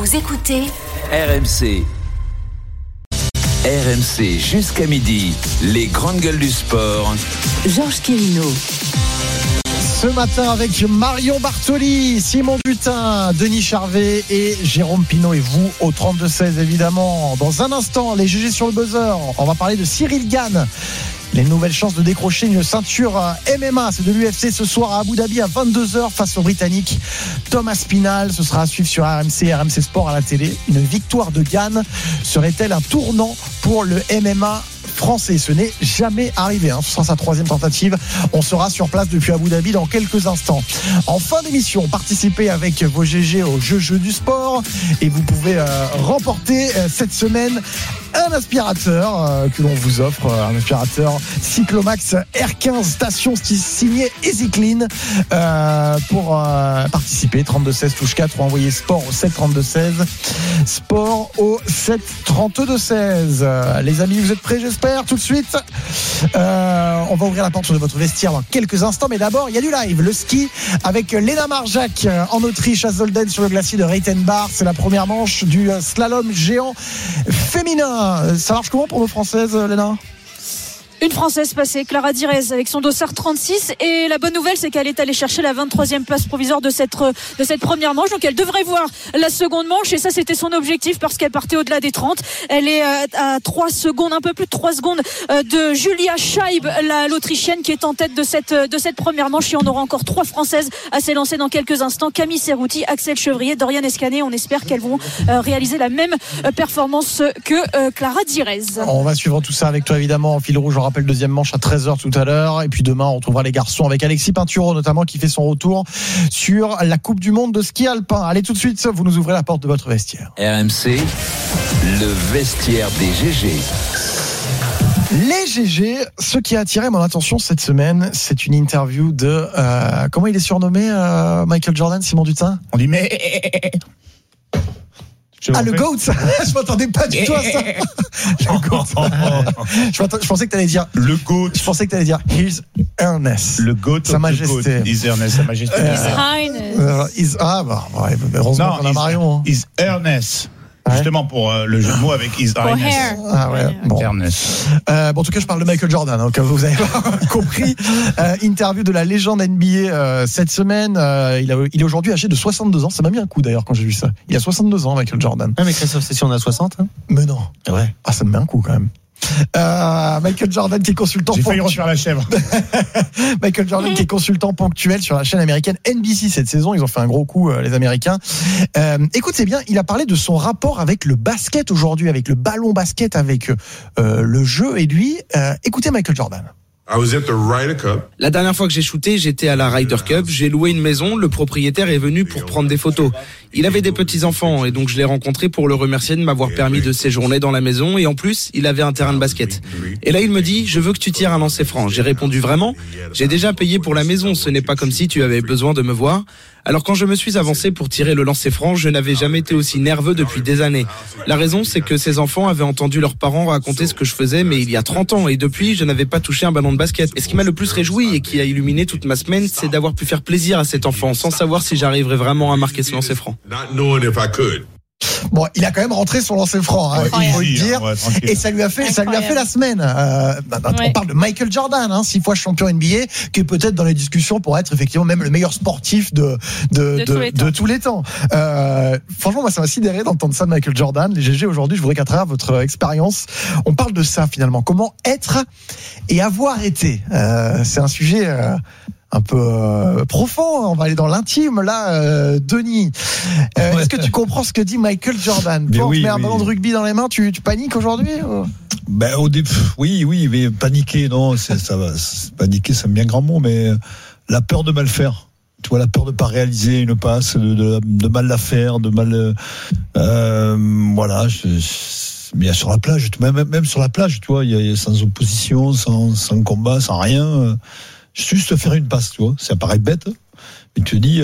Vous écoutez RMC. RMC jusqu'à midi, les grandes gueules du sport. Georges Quirino. Ce matin avec Marion Bartoli, Simon Butin, Denis Charvet et Jérôme Pinault et vous au 32-16 évidemment. Dans un instant, les GG sur le buzzer, on va parler de Cyril Gane. Les nouvelles chances de décrocher une ceinture MMA, c'est de l'UFC ce soir à Abu Dhabi à 22h face au Britannique Thomas Spinal. Ce sera à suivre sur RMC Sport à la télé. Une victoire de Gane serait-elle un tournant pour le MMA français? Ce n'est jamais arrivé, ce sera sa 3e tentative. On sera sur place depuis Abu Dhabi dans quelques instants. En fin d'émission, participez avec vos GG au jeu du sport et vous pouvez remporter cette semaine un aspirateur que l'on vous offre, un aspirateur Cyclomax R15 station signé EasyClean. Pour participer, 32-16 touche 4 ou envoyer sport au 7-32-16, sport au 7-32-16. Les amis, vous êtes prêts, j'espère? Tout de suite, on va ouvrir la porte de votre vestiaire dans quelques instants, mais d'abord il y a du live, le ski avec Lena Marjac en Autriche à Zolden sur le glacier de Reitenbach. C'est la première manche du slalom géant féminin. Ça marche comment pour nos Françaises, Lena? Une Française passée, Clara Direz, avec son dossard 36. Et la bonne nouvelle, c'est qu'elle est allée chercher la 23e place provisoire de cette première manche. Donc elle devrait voir la seconde manche. Et ça, c'était son objectif parce qu'elle partait au-delà des 30. Elle est à 3 secondes, un peu plus de 3 secondes de Julia Scheib, l'Autrichienne, qui est en tête de cette première manche. Et on aura encore 3 Françaises à s'élancer dans quelques instants. Camille Serrouti, Axel Chevrier, Dorian Escanet. On espère qu'elles vont réaliser la même performance que Clara Direz. On va suivre tout ça avec toi, évidemment, en fil rouge. On rappelle, deuxième manche à 13h tout à l'heure. Et puis demain, on retrouvera les garçons avec Alexis Pinturo, notamment, qui fait son retour sur la Coupe du Monde de ski alpin. Allez, tout de suite, vous nous ouvrez la porte de votre vestiaire. RMC, le vestiaire des GG. Les GG, ce qui a attiré mon attention cette semaine, c'est une interview de... comment il est surnommé, Michael Jordan, Simon Dutin? On dit mais... le GOAT. Je m'attendais pas du tout à ça. Le GOAT. Je pensais que tu allais dire le GOAT. Je pensais que tu allais dire His Earnest. Le GOAT. Sa Majesté. His Earnest, Sa Majesté. His Highness. Heureusement qu'on a Marion. His Earnest. Justement pour le jeu de mots avec His Highness. Ah ouais. Bon. En tout cas, je parle de Michael Jordan, comme vous avez compris. Interview de la légende NBA cette semaine. Il est aujourd'hui âgé de 62 ans. Ça m'a mis un coup d'ailleurs quand j'ai vu ça. Il a 62 ans, Michael Jordan. Ah, mais Christophe, c'est si on a 60 Mais non. Ouais. Ah, ça me met un coup quand même. Michael Jordan qui est consultant. J'ai failli refaire la chèvre. Michael Jordan qui est consultant ponctuel sur la chaîne américaine NBC cette saison. Ils ont fait un gros coup, les Américains. Écoutez bien, il a parlé de son rapport avec le basket aujourd'hui, avec le ballon basket, avec le jeu et lui. Écoutez Michael Jordan. La dernière fois que j'ai shooté, j'étais à la Ryder Cup. J'ai loué une maison. Le propriétaire est venu pour prendre des photos. Il avait des petits-enfants et donc je l'ai rencontré pour le remercier de m'avoir permis de séjourner dans la maison. Et en plus, il avait un terrain de basket. Et là, il me dit, je veux que tu tires un lancer franc. J'ai répondu, vraiment? J'ai déjà payé pour la maison. Ce n'est pas comme si tu avais besoin de me voir. Alors quand je me suis avancé pour tirer le lancer franc, je n'avais jamais été aussi nerveux depuis des années. La raison, c'est que ces enfants avaient entendu leurs parents raconter ce que je faisais, mais il y a 30 ans. Et depuis, je n'avais pas touché un ballon de basket. Et ce qui m'a le plus réjoui et qui a illuminé toute ma semaine, c'est d'avoir pu faire plaisir à cet enfant, sans savoir si j'arriverais vraiment à marquer ce lancer franc. Bon, il a quand même rentré son lancer franc, il faut le dire. Et ça lui a fait la semaine. On parle de Michael Jordan, 6 fois champion NBA, qui est peut-être dans les discussions pour être effectivement même le meilleur sportif de tous les temps. Franchement, moi, ça m'a sidéré d'entendre ça de Michael Jordan. Les GG aujourd'hui, je voudrais qu'à travers votre expérience, on parle de ça finalement. Comment être et avoir été. C'est un sujet un peu profond, on va aller dans l'intime là, Denis. Est-ce que tu comprends ce que dit Michael Jordan? Toi, on te met un ballon de rugby dans les mains, tu paniques aujourd'hui? Au début, oui, mais paniquer, non, ça va. Paniquer, c'est un bien grand mot, mais la peur de mal faire. Tu vois, la peur de pas réaliser une passe, de mal la faire, de mal. Voilà. Mais sur la plage, même sur la plage, tu vois, il y a sans opposition, sans combat, sans rien. Juste faire une passe, tu vois, ça paraît bête, mais tu te dis,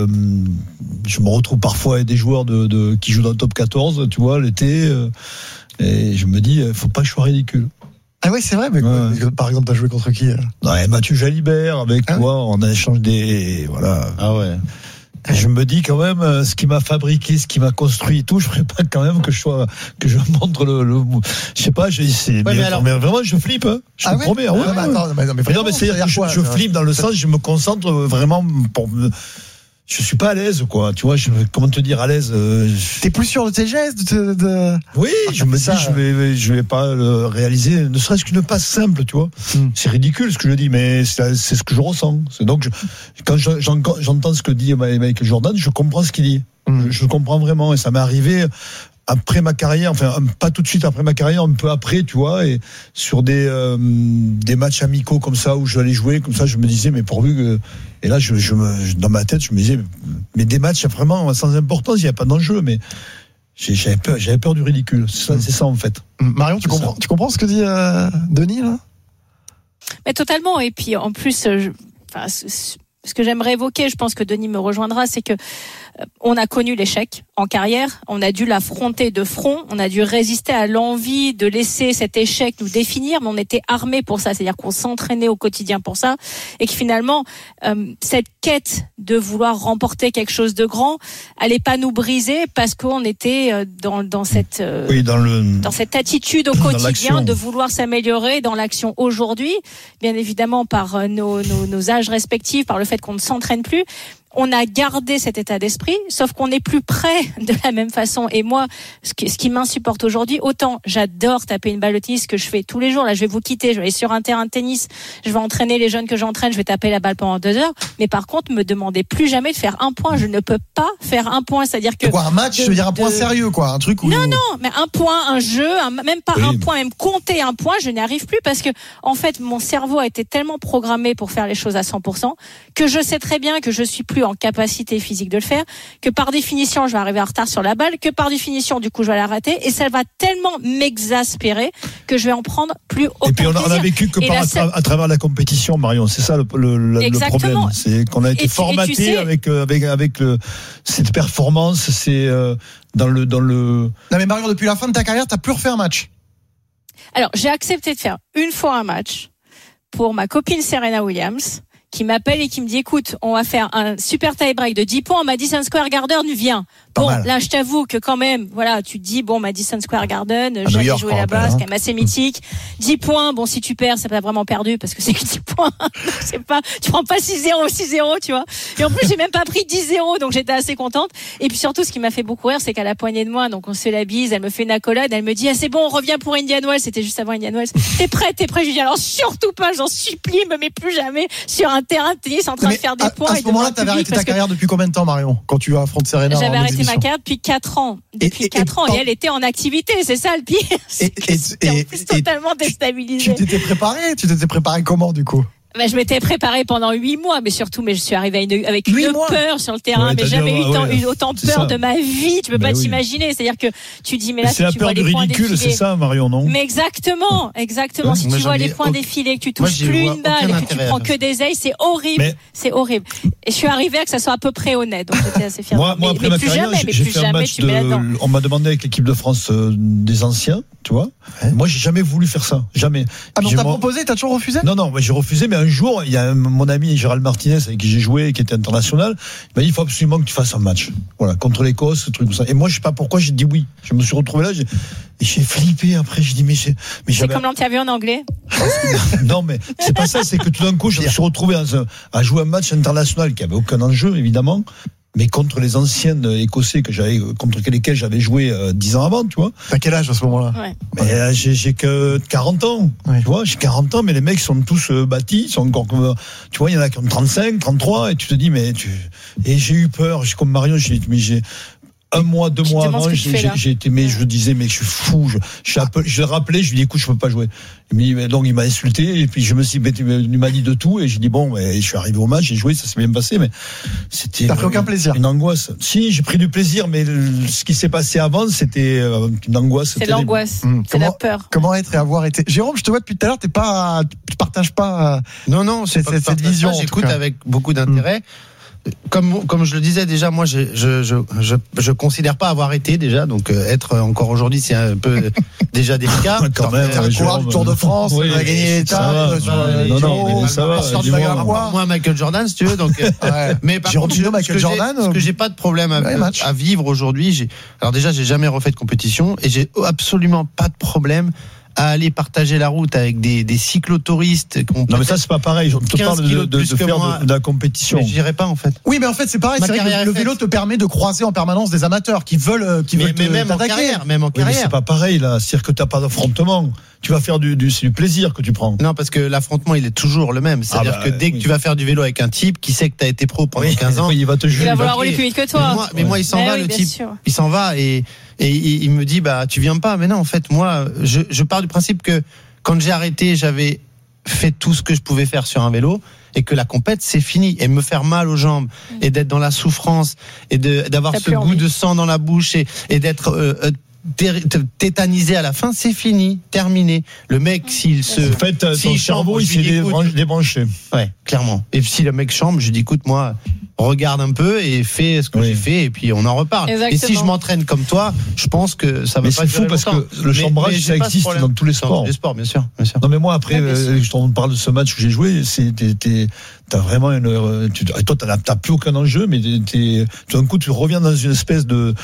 je me retrouve parfois avec des joueurs qui jouent dans le top 14, tu vois, l'été, et je me dis, faut pas que je sois ridicule. Ah oui, c'est vrai, mais quoi, par exemple, t'as joué contre qui? Ouais, Mathieu Jalibert, avec toi, on a échangé des, voilà. Ah ouais. Je me dis quand même, ce qui m'a fabriqué, ce qui m'a construit et tout, je ferais pas quand même que je montre je sais pas, mais vraiment, je flippe, hein. Je te promets. Non, mais c'est-à-dire que je flippe dans le sens, je me concentre vraiment je suis pas à l'aise, quoi. Tu vois, comment te dire à l'aise T'es plus sûr de tes gestes Oui, je me dis, je vais pas réaliser, ne serait-ce qu'une passe simple, tu vois. C'est ridicule ce que je dis, mais c'est ce que je ressens. C'est donc, quand j'entends ce que dit Michael Jordan, je comprends ce qu'il dit. Je comprends vraiment, et ça m'est arrivé après ma carrière, enfin pas tout de suite après ma carrière, un peu après, tu vois, et sur des matchs amicaux comme ça où j'allais jouer, comme ça, je me disais, mais pourvu que, et là, dans ma tête, je me disais, mais des matchs vraiment sans importance, il n'y a pas d'enjeu, mais j'avais peur du ridicule. C'est ça en fait. Marion, tu comprends ce que dit Denis là ? Mais totalement. Et puis en plus, ce que j'aimerais évoquer, je pense que Denis me rejoindra, c'est que on a connu l'échec en carrière, on a dû l'affronter de front, on a dû résister à l'envie de laisser cet échec nous définir, mais on était armés pour ça, c'est-à-dire qu'on s'entraînait au quotidien pour ça, et que finalement, cette quête de vouloir remporter quelque chose de grand allait pas nous briser parce qu'on était dans cette attitude au quotidien de vouloir s'améliorer dans l'action aujourd'hui, bien évidemment par nos âges respectifs, par le fait qu'on ne s'entraîne plus. On a gardé cet état d'esprit, sauf qu'on n'est plus prêt de la même façon. Et moi, ce qui m'insupporte aujourd'hui, autant j'adore taper une balle de tennis que je fais tous les jours. Là, je vais vous quitter, je vais aller sur un terrain de tennis, je vais entraîner les jeunes que j'entraîne, je vais taper la balle pendant 2 heures. Mais par contre, me demandez plus jamais de faire un point. Je ne peux pas faire un point. C'est-à-dire que un match, je veux dire un point sérieux, quoi, un truc où non, mais un point, un jeu, même pas un point, même compter un point, je n'y arrive plus parce que en fait, mon cerveau a été tellement programmé pour faire les choses à 100% que je sais très bien que je suis plus en capacité physique de le faire, que par définition je vais arriver en retard sur la balle, que par définition du coup je vais la rater, et ça va tellement m'exaspérer que je vais en prendre plus aucun plaisir. Et puis on a vécu que à travers la compétition, Marion, c'est ça le problème, c'est qu'on a été formaté avec cette performance, c'est dans le. Non mais Marion, depuis la fin de ta carrière, t'as plus refait un match. Alors j'ai accepté de faire une fois un match pour ma copine Serena Williams, qui m'appelle et qui me dit, écoute, on va faire un super tie-break de 10 points au Madison Square Garden, viens. Bon, là, je t'avoue que quand même, voilà, tu te dis, bon, Madison Square Garden, j'allais jouer là-bas, c'est quand même assez mythique. 10 points, bon, si tu perds, c'est pas vraiment perdu, parce que c'est que 10 points. C'est pas, tu prends pas 6-0, tu vois. Et en plus, j'ai même pas pris 10-0, donc j'étais assez contente. Et puis surtout, ce qui m'a fait beaucoup rire, c'est qu'à la poignée de moi, donc on se fait la bise, elle me fait une accolade, elle me dit, ah, c'est bon, on revient pour Indian Wells. C'était juste avant Indian Wells. T'es prêt? Je lui dis, alors surtout pas, j'en supplie, me mets plus jamais sur un terrain de tennis en train de faire des points. À ce moment-là, t'avais arrêté ta carrière depuis combien de temps, Marion, quand tu affrontes Serena? J'avais arrêté ma carrière depuis 4 ans. Depuis 4 ans. Et elle était en activité, c'est ça le pire. Et en plus totalement déstabilisée. Tu t'étais préparé comment, du coup? Je m'étais préparée pendant 8 mois, mais je suis arrivée avec une peur sur le terrain, mais jamais eu autant peur de ma vie. Tu peux pas t'imaginer. C'est-à-dire que tu dis, mais là, si tu vois les points défiler. C'est la peur du ridicule, c'est ça, Marion, non? Mais exactement. Si tu vois les points défiler, que tu touches plus une balle, et que tu prends que des ailes, c'est horrible. C'est horrible. Et je suis arrivée à que ça soit à peu près honnête. Donc j'étais assez fière. Moi, après ma carrière, j'ai fait un match on m'a demandé avec l'équipe de France des anciens, tu vois. Moi, j'ai jamais voulu faire ça. Jamais. Ah, donc t'as proposé, t'as toujours refusé? Non, j'ai refusé, mais un jour, il y a mon ami Gérald Martinez avec qui j'ai joué, qui était international, il m'a dit, il faut absolument que tu fasses un match. Voilà, contre l'Écosse, ce truc comme ça. Et moi, je sais pas pourquoi, j'ai dit oui. Je me suis retrouvé là, j'ai flippé après, j'ai dit, mais c'est comme l'anti-avion en anglais? Non, mais c'est pas ça, c'est que tout d'un coup, je me suis retrouvé à jouer un match international qui avait aucun enjeu, évidemment, mais contre les anciens Écossais contre lesquels j'avais joué 10 ans avant, tu vois. T'as quel âge à ce moment-là? Mais j'ai que 40 ans, tu vois, j'ai 40 ans, mais les mecs sont tous bâtis, ils sont encore comme, tu vois, il y en a qui ont 35, 33, et tu te dis, et j'ai eu peur, comme Marion, j'ai 1 mois, 2 mois avant, j'ai été, mais je disais, mais je suis fou, je l'ai rappelé, je lui ai dit, écoute, je peux pas jouer. Donc, il m'a insulté, et puis il m'a dit de tout, et j'ai dit, bon, je suis arrivé au match, j'ai joué, ça s'est bien passé, mais c'était. T'as pris aucun plaisir? Une angoisse. Si, j'ai pris du plaisir, mais ce qui s'est passé avant, c'était une angoisse. C'est l'angoisse. C'est la peur. Comment être et avoir été? Jérôme, je te vois depuis tout à l'heure, tu partages pas. Non, c'est cette vision. J'écoute avec beaucoup d'intérêt. comme je le disais déjà, moi je considère pas avoir été déjà, donc être encore aujourd'hui c'est un peu déjà délicat. Quand même, un coureur du Tour de France, oui, il a gagné l'étape. Non, ça va. Moi, Michael Jordan, si tu veux. Donc, mais par contre, ce que j'ai pas de problème à vivre aujourd'hui, alors déjà, j'ai jamais refait de compétition et j'ai absolument pas de problème à aller partager la route avec des cyclotouristes. Non, mais ça, c'est pas pareil. Je te parle de faire de la compétition. Mais j'irai pas, en fait. Oui, mais en fait, c'est pareil. C'est vrai que le vélo te permet de croiser en permanence des amateurs qui veulent même en carrière. Oui, mais c'est pas pareil, là. C'est-à-dire que t'as pas d'affrontement. Tu vas faire c'est du plaisir que tu prends. Non, parce que l'affrontement, il est toujours le même. C'est-à-dire que dès que tu vas faire du vélo avec un type qui sait que t'as été pro pendant 15 ans, il va te juger. Il va vouloir rouler plus vite que toi. Mais moi, il s'en va, le type. Il s'en va et il me dit, tu viens pas. Mais non, en fait, moi, je pars du principe que quand j'ai arrêté, j'avais fait tout ce que je pouvais faire sur un vélo et que la compète, c'est fini. Et me faire mal aux jambes et d'être dans la souffrance et d'avoir ce goût de sang dans la bouche et d'être tétanisé à la fin, c'est fini, terminé. Le mec, s'il ton cerveau, il s'est débranché. Ouais, clairement. Et si le mec chambre, je dis, écoute, moi, regarde un peu et fais ce que j'ai fait et puis on en reparle. Exactement. Et si je m'entraîne comme toi, je pense que ça va pas durer longtemps. Mais c'est fou parce que le chambrage, ça existe dans tous les sports. Dans tous les sports, bien sûr. Non, mais moi, après, je t'en parle de ce match que j'ai joué, t'as vraiment toi, t'as plus aucun enjeu, mais tout d'un coup, tu reviens dans une espèce de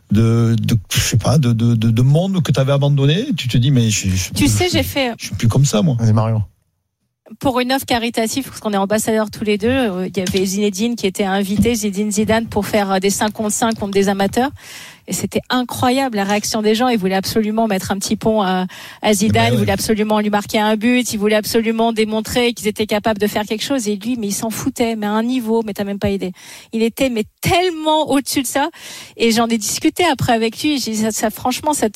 je sais pas, de monde que t'avais abandonné. Tu te dis, mais je suis plus comme ça, moi. Vas-y, Marion. Pour une œuvre caritative, parce qu'on est ambassadeurs tous les deux, il y avait Zinedine qui était invité, Zinedine Zidane, pour faire des 5 contre 5 contre des amateurs. Et c'était incroyable, la réaction des gens. Ils voulaient absolument mettre un petit pont à Zidane, ils voulaient absolument lui marquer un but, ils voulaient absolument démontrer qu'ils étaient capables de faire quelque chose. Et lui, mais il s'en foutait, mais à un niveau, mais t'as même pas idée. Il était, mais tellement au-dessus de ça. Et j'en ai discuté après avec lui. J'ai dit, ça franchement, ça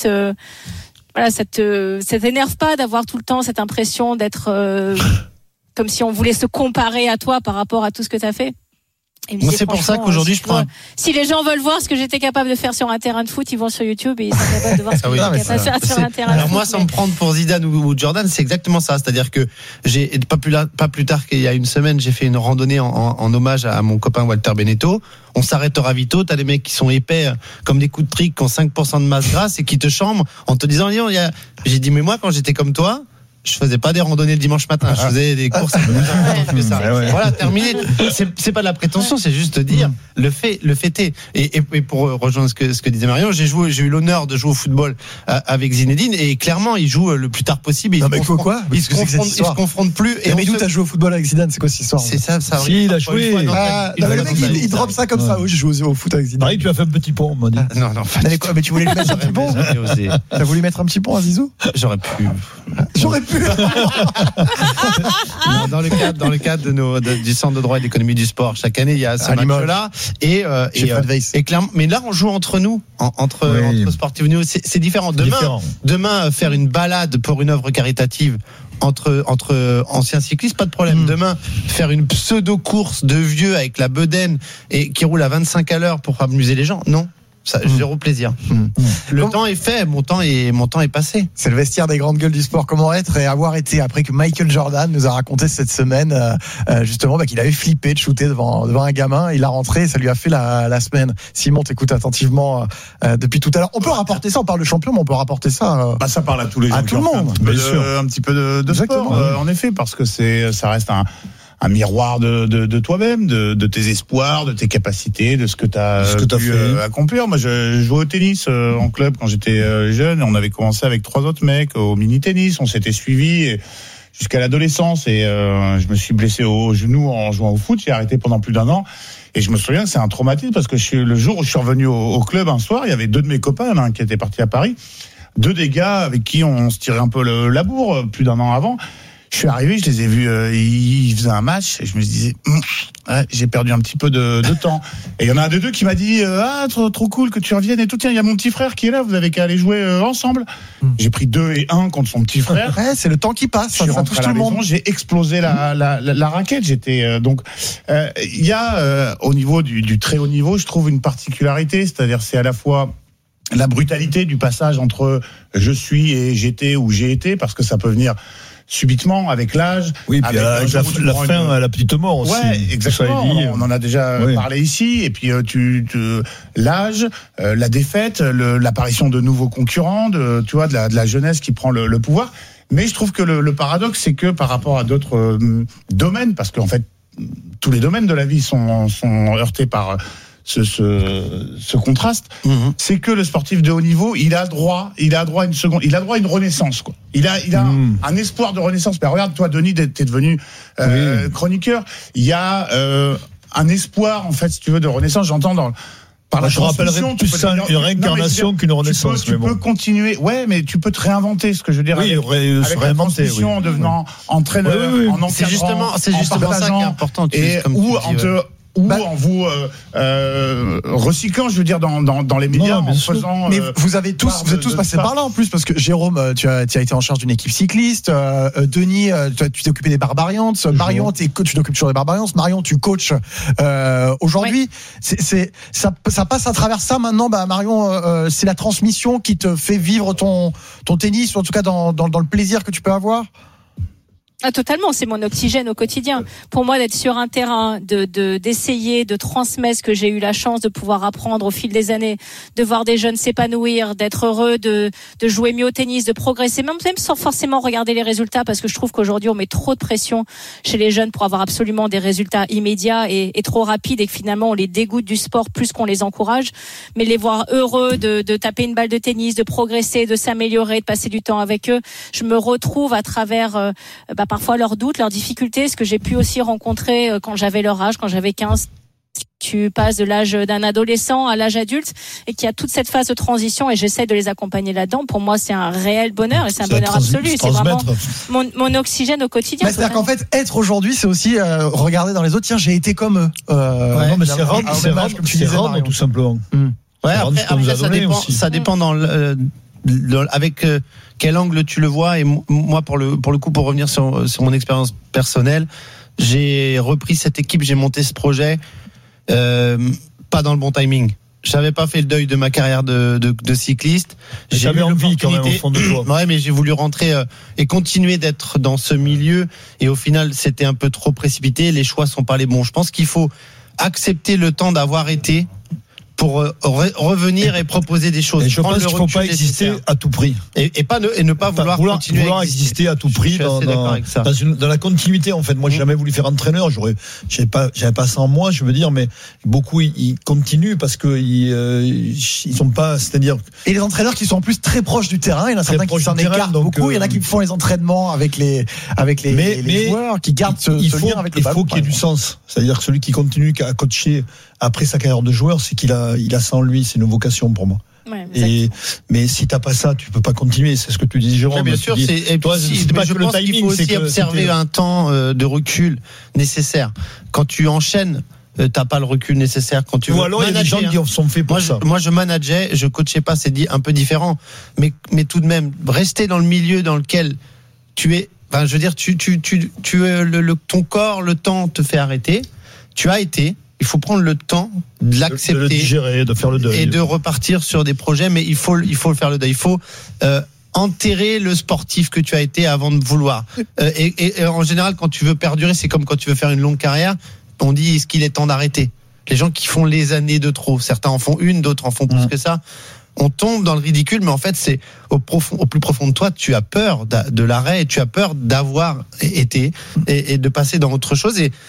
t'énerve pas d'avoir tout le temps cette impression d'être comme si on voulait se comparer à toi par rapport à tout ce que t'as fait. Moi, c'est pour ça qu'aujourd'hui, je prends. Si les gens veulent voir ce que j'étais capable de faire sur un terrain de foot, ils vont sur YouTube et ils sont capables de voir ce que j'étais capable de faire sur un terrain de foot. Alors moi, sans me prendre pour Zidane ou Jordan, c'est exactement ça. C'est-à-dire que j'ai pas plus tard qu'il y a une semaine, j'ai fait une randonnée en hommage à mon copain Walter Benetto. On s'arrête au ravito, t'as des mecs qui sont épais comme des coups de trick, qui ont 5% de masse grasse et qui te chambrent en te disant, j'ai dit, mais moi, quand j'étais comme toi, je faisais pas des randonnées le dimanche matin, je faisais des courses. Voilà, terminé. C'est pas de la prétention, c'est juste dire le fait est. Et pour rejoindre ce que disait Marion, j'ai eu l'honneur de jouer au football avec Zinedine et clairement il joue le plus tard possible. Il se confronte plus. Et mais d'où t'as joué au football avec Zidane, c'est quoi cette histoire? C'est ça. Si, il a joué. Le mec il drop ça comme ça. Oui, j'ai joué au foot avec Zidane. Pareil, tu as fait un petit pont, on m'a dit. Non. Mais tu voulais lui mettre un petit pont? T'as voulu mettre un petit pont à Zizou? J'aurais pu. Dans le cadre du Centre de droit et d'économie du sport, chaque année il y a ce match-là et clairement, mais là on joue entre nous, entre sportifs. C'est différent. Demain, faire une balade pour une œuvre caritative entre anciens cyclistes, pas de problème. Demain, faire une pseudo course de vieux avec la bedaine et qui roule à 25 à l'heure pour amuser les gens, non. Ça, zéro plaisir. Le temps est fait, mon temps est passé. C'est le vestiaire des grandes gueules du sport. Comment être et avoir été, après que Michael Jordan nous a raconté cette semaine justement qu'il avait flippé de shooter devant un gamin, il a rentré et ça lui a fait la semaine. Simon, t'écoutes attentivement depuis tout à l'heure. On peut rapporter ça, on parle de champion, mais on peut rapporter ça ça parle à tous les gens, à tout le monde. Un petit peu de sport, en effet, parce que ça reste un miroir de toi-même, de tes espoirs, de tes capacités, de ce que tu as pu accomplir. Moi, je jouais au tennis en club quand j'étais jeune. On avait commencé avec 3 autres mecs au mini-tennis. On s'était suivis jusqu'à l'adolescence et je me suis blessé au genou en jouant au foot. J'ai arrêté pendant plus d'1 an. Et je me souviens que c'est un traumatisme parce que le jour où je suis revenu au club un soir, il y avait 2 de mes copains, un qui était parti à Paris, 2 des gars avec qui on se tirait un peu la bourre plus d'1 an avant. Je suis arrivé, je les ai vus, ils faisaient un match et je me disais, j'ai perdu un petit peu de temps. Et il y en a un des 2 qui m'a dit, trop cool que tu reviennes et tout. Tiens, il y a mon petit frère qui est là, vous avez qu'à aller jouer ensemble. J'ai pris 2-1 contre son petit frère. Ouais, c'est le temps qui passe. Ça touche tout le monde. J'ai explosé la raquette. J'étais donc il y a au niveau du très haut niveau, je trouve une particularité, c'est-à-dire c'est à la fois la brutalité du passage entre je suis et j'étais ou j'ai été, parce que ça peut venir subitement avec l'âge. Oui, puis avec la fin à la petite mort aussi. Ouais, exactement. On en a déjà parlé ici. Et puis l'âge, la défaite, l'apparition de nouveaux concurrents, de la jeunesse qui prend le pouvoir. Mais je trouve que le paradoxe, c'est que par rapport à d'autres domaines, parce qu'en fait tous les domaines de la vie sont heurtés par ce contraste, c'est que le sportif de haut niveau, il a droit à une renaissance, quoi. Il a un espoir de renaissance. Mais regarde, toi, Denis, t'es devenu chroniqueur. Il y a un espoir, en fait, si tu veux, de renaissance. J'entends par la transmission. Je rappellerais plus ça une réincarnation qu'une renaissance. Tu peux continuer. Ouais, mais tu peux te réinventer, ce que je veux dire. Oui, avec la transmission, en devenant entraîneur, en encadrant, c'est justement ça qui est important. En vous recyclant, je veux dire, dans les médias, en faisant. Mais vous êtes tous passés par là en plus, parce que Jérôme, tu as été en charge d'une équipe cycliste. Denis, tu t'es occupé des Barbarians. Marion, tu t'occupes toujours des Barbarians. Marion, tu coaches aujourd'hui. Oui. Ça passe à travers ça maintenant. Marion, c'est la transmission qui te fait vivre ton tennis, ou en tout cas dans le plaisir que tu peux avoir. Ah, totalement, c'est mon oxygène au quotidien. Pour moi, d'être sur un terrain, d'essayer de transmettre ce que j'ai eu la chance de pouvoir apprendre au fil des années, de voir des jeunes s'épanouir, d'être heureux, de jouer mieux au tennis, de progresser, même sans forcément regarder les résultats, parce que je trouve qu'aujourd'hui on met trop de pression chez les jeunes pour avoir absolument des résultats immédiats et trop rapides, et que finalement on les dégoûte du sport plus qu'on les encourage. Mais les voir heureux de taper une balle de tennis, de progresser, de s'améliorer, de passer du temps avec eux, je me retrouve à travers parfois leurs doutes, leurs difficultés, ce que j'ai pu aussi rencontrer quand j'avais leur âge, quand j'avais 15. Tu passes de l'âge d'un adolescent à l'âge adulte, et qu'il y a toute cette phase de transition, et j'essaie de les accompagner là-dedans. Pour moi, c'est un réel bonheur, et c'est un bonheur absolu. C'est vraiment mon oxygène au quotidien. C'est-à-dire qu'en fait, être aujourd'hui, c'est aussi regarder dans les autres. Tiens, j'ai été comme eux. Non, mais c'est rendre, tout simplement. Ouais, après ça dépend avec quel angle tu le vois. Et moi, pour le coup, pour revenir sur mon expérience personnelle, j'ai repris cette équipe, j'ai monté ce projet pas dans le bon timing. J'avais pas fait le deuil de ma carrière de cycliste. J'avais envie quand même au fond de toi. Ouais, mais j'ai voulu rentrer et continuer d'être dans ce milieu, et au final c'était un peu trop précipité, les choix sont pas les bons. Je pense qu'il faut accepter le temps d'avoir été pour revenir et proposer des choses. Et je pense qu'il ne faut pas exister à tout prix. Et ne pas vouloir continuer à exister à tout prix dans la continuité, en fait. Moi, j'ai jamais voulu faire entraîneur. J'avais pas ça en moi, je veux dire, mais beaucoup, ils continuent parce que ils sont pas, c'est-à-dire. Et les entraîneurs qui sont en plus très proches du terrain, il y en a certains qui s'en écartent beaucoup, il y en a qui font les entraînements avec les joueurs, qui gardent ce lien avec le ballon. Il faut qu'il y ait du sens. C'est-à-dire que celui qui continue à coacher après sa carrière de joueur, c'est qu'il a ça en lui, c'est une vocation pour moi. Ouais, mais si t'as pas ça, tu peux pas continuer. C'est ce que tu dis, Jérôme. Mais bien sûr, c'est pas que le timing. Il faut aussi observer un temps de recul nécessaire. Quand tu enchaînes, t'as pas le recul nécessaire. Quand tu ou alors il y a des gens qui en sont faits pour ça. Moi, je manageais, je coachais pas, c'est un peu différent. Mais tout de même, rester dans le milieu dans lequel tu es. Enfin, je veux dire, ton corps, le temps te fait arrêter. Tu as été. Il faut prendre le temps de l'accepter, de le digérer, de faire le deuil, et de repartir sur des projets. Mais il faut faire le deuil. Il faut enterrer le sportif que tu as été avant de vouloir. Et en général, quand tu veux perdurer, c'est comme quand tu veux faire une longue carrière. On dit, est-ce qu'il est temps d'arrêter ? Les gens qui font les années de trop, certains en font une, d'autres en font plus que ça. On tombe dans le ridicule, mais en fait, c'est au plus profond de toi, tu as peur de l'arrêt, et tu as peur d'avoir été et de passer dans autre chose. Et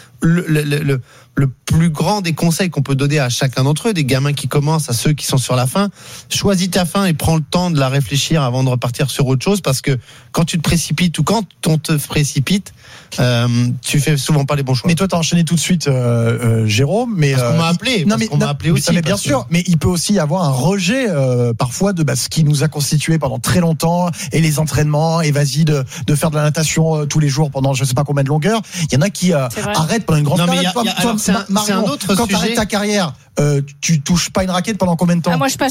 le plus grand des conseils qu'on peut donner à chacun d'entre eux, des gamins qui commencent à ceux qui sont sur la fin, choisis ta fin et prends le temps de la réfléchir avant de repartir sur autre chose, parce que quand tu te précipites ou quand on te précipite, tu fais souvent pas les bons choix. Mais toi, t'as enchaîné tout de suite, Jérôme. Mais parce qu'on m'a appelé. On m'a appelé aussi. Mais bien sûr. Mais il peut aussi y avoir un rejet parfois de ce qui nous a constitué pendant très longtemps, et les entraînements, et vas-y de faire de la natation tous les jours pendant je sais pas combien de longueurs. Il y en a qui arrêtent pendant une grande période. C'est un autre quand sujet. tu arrêtes ta carrière, tu touches pas une raquette pendant combien de temps ? Moi, je passe.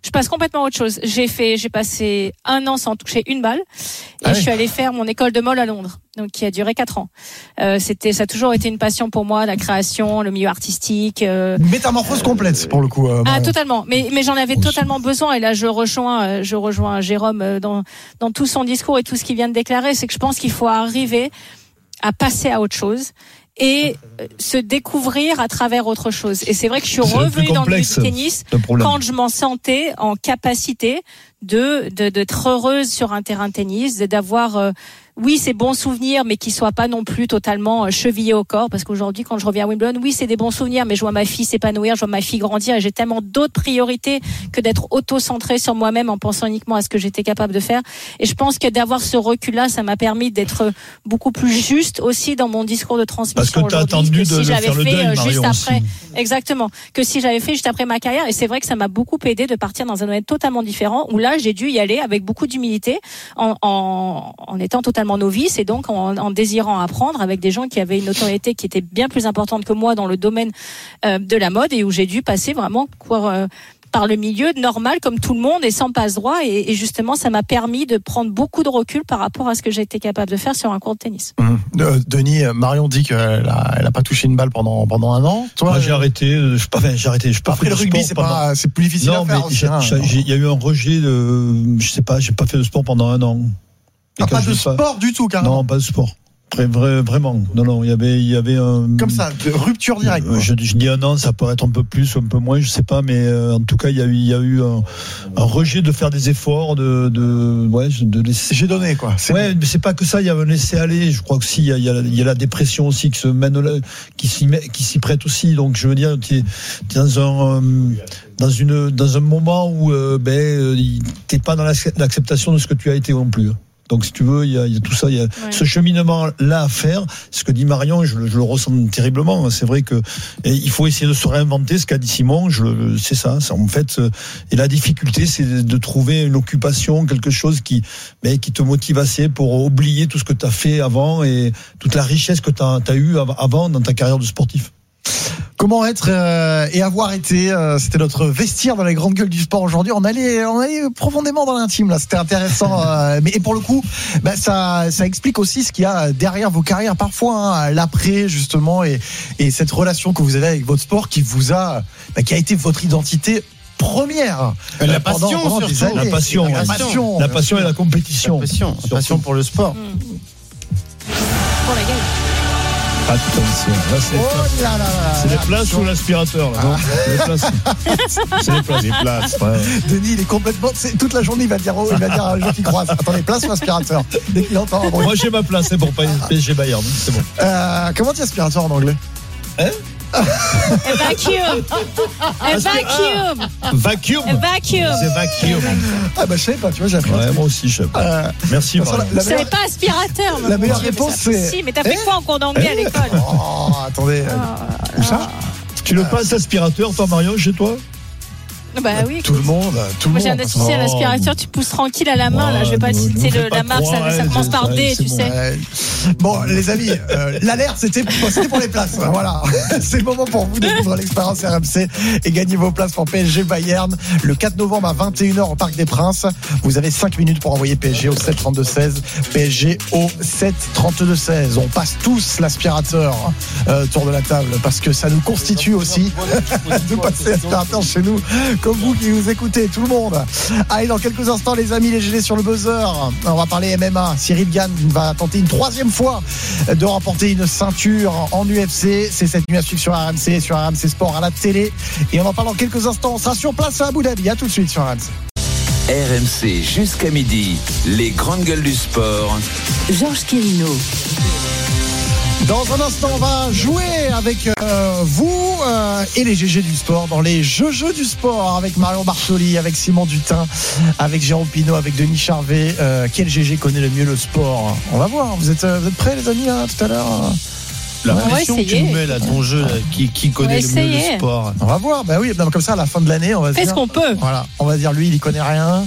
Je passe complètement à autre chose. J'ai passé 1 an sans toucher une balle et je suis allée faire mon école de mol à Londres, donc qui a duré 4 ans. Ça a toujours été une passion pour moi, la création, le milieu artistique. Métamorphose complète pour le coup. Totalement. Mais j'en avais totalement besoin et là je rejoins Jérôme dans tout son discours et tout ce qu'il vient de déclarer, c'est que je pense qu'il faut arriver à passer à autre chose et se découvrir à travers autre chose. Et c'est vrai que je suis revenue dans le milieu du tennis quand je m'en sentais en capacité d'être heureuse sur un terrain de tennis, d'avoir oui, c'est bons souvenirs, mais qui soient pas non plus totalement chevillés au corps. Parce qu'aujourd'hui, quand je reviens à Wimbledon, oui, c'est des bons souvenirs, mais je vois ma fille s'épanouir, je vois ma fille grandir, et j'ai tellement d'autres priorités que d'être auto-centrée sur moi-même en pensant uniquement à ce que j'étais capable de faire. Et je pense que d'avoir ce recul-là, ça m'a permis d'être beaucoup plus juste aussi dans mon discours de transmission. Parce que t'as attendu de faire le deuil, Marion, juste après. aussi. Exactement. Que si j'avais fait juste après ma carrière. Et c'est vrai que ça m'a beaucoup aidé de partir dans un domaine totalement différent, où là, j'ai dû y aller avec beaucoup d'humilité, en étant totalement novice et donc en désirant apprendre avec des gens qui avaient une notoriété qui était bien plus importante que moi dans le domaine de la mode et où j'ai dû passer vraiment par le milieu normal comme tout le monde et sans passe-droit et justement ça m'a permis de prendre beaucoup de recul par rapport à ce que j'ai été capable de faire sur un court de tennis. Denis, Marion dit qu'elle a pas touché une balle pendant 1 an. Toi, moi j'ai arrêté. J'ai arrêté. Après le rugby, c'est plus difficile à faire. Il y a eu un rejet de. Je sais pas. J'ai pas fait de sport pendant 1 an. Pas de sport du tout, carrément. Non, pas de sport. Vraiment. Non, il y avait un. Comme ça, de rupture directe. Je dis 1 an, ça peut être un peu plus ou un peu moins, je sais pas, mais en tout cas, il y a eu un rejet de faire des efforts, de laisser. J'ai donné, quoi. Mais c'est pas que ça, il y a un laisser aller. Je crois que si, il y a la dépression aussi qui se mène là, qui s'y prête aussi. Donc, je veux dire, tu es dans un moment où, t'es pas dans l'acceptation de ce que tu as été non plus. Donc, si tu veux, il y a tout ça, il y a ce cheminement-là à faire. Ce que dit Marion, je le ressens terriblement. C'est vrai que il faut essayer de se réinventer. Ce qu'a dit Simon, c'est ça. En fait, et la difficulté, c'est de trouver une occupation, quelque chose qui te motive assez pour oublier tout ce que tu as fait avant et toute la richesse que tu as eue avant dans ta carrière de sportif. Comment être et avoir été, c'était notre vestiaire dans les grandes gueules du sport aujourd'hui. On allait profondément dans l'intime là, c'était intéressant. Mais et pour le coup, ça explique aussi ce qu'il y a derrière vos carrières parfois, l'après justement et cette relation que vous avez avec votre sport qui vous a, qui a été votre identité première. La passion surtout. La passion et la compétition. La passion pour le sport. Pour la gueule. Attention, là c'est les places ou l'aspirateur là, non les places. C'est les places. Ouais. Denis, il est complètement. Toute la journée, il va dire à un gens qui croisent. Attendez, place ou aspirateur? Dès qu'il entend un bruit. Moi, j'ai ma place, c'est pour PSG Bayern, c'est bon. Comment dit aspirateur en anglais? Vacuum. Vacuum. C'est vacuum. Je sais pas, tu vois, j'ai appris. Ouais, moi aussi, je sais pas. Merci. Vous savez pas aspirateur. La meilleure réponse, c'est. Si, mais t'as fait quoi en cours d'anglais à l'école? Oh, attendez. Où ça? Tu le passes aspirateur, toi, Marion, chez toi? Bah oui. Tout le monde. Moi j'ai un associé à l'aspirateur, tu pousses tranquille à la main. Là, je vais pas citer la marque, ça commence par D, tu sais. Bon, les amis, l'alerte c'était pour les places. Voilà, c'est le moment pour vous de vivre l'expérience RMC et gagner vos places pour PSG Bayern le 4 novembre à 21h au Parc des Princes. Vous avez 5 minutes pour envoyer PSG au 732-16, PSG au 732-16. On passe tous l'aspirateur autour de la table parce que ça nous constitue aussi de passer l'aspirateur chez nous. Comme vous qui vous écoutez, tout le monde. Allez, dans quelques instants, les amis, les GG sur le buzzer. On va parler MMA. Cyril Gane va tenter une 3e fois de remporter une ceinture en UFC. C'est cette nuit à suivre sur RMC, sur RMC Sport à la télé. Et on en parle dans quelques instants. On sera sur place à Abu Dhabi. À tout de suite sur RMC. RMC jusqu'à midi. Les grandes gueules du sport. Georges Quirino. Dans un instant, on va jouer avec vous et les GG du sport dans les jeux du sport avec Marion Bartoli, avec Simon Dutin, avec Jérôme Pinault, avec Denis Charvet. Quel GG connaît le mieux le sport? On va voir. Vous êtes prêts, les amis, tout à l'heure? La pression que tu nous mets là, ton jeu, là, qui connaît le mieux le sport? On va voir. Bah oui, comme ça, à la fin de l'année, on va dire. Fais ce qu'on peut. Voilà, on va dire lui, il y connaît rien.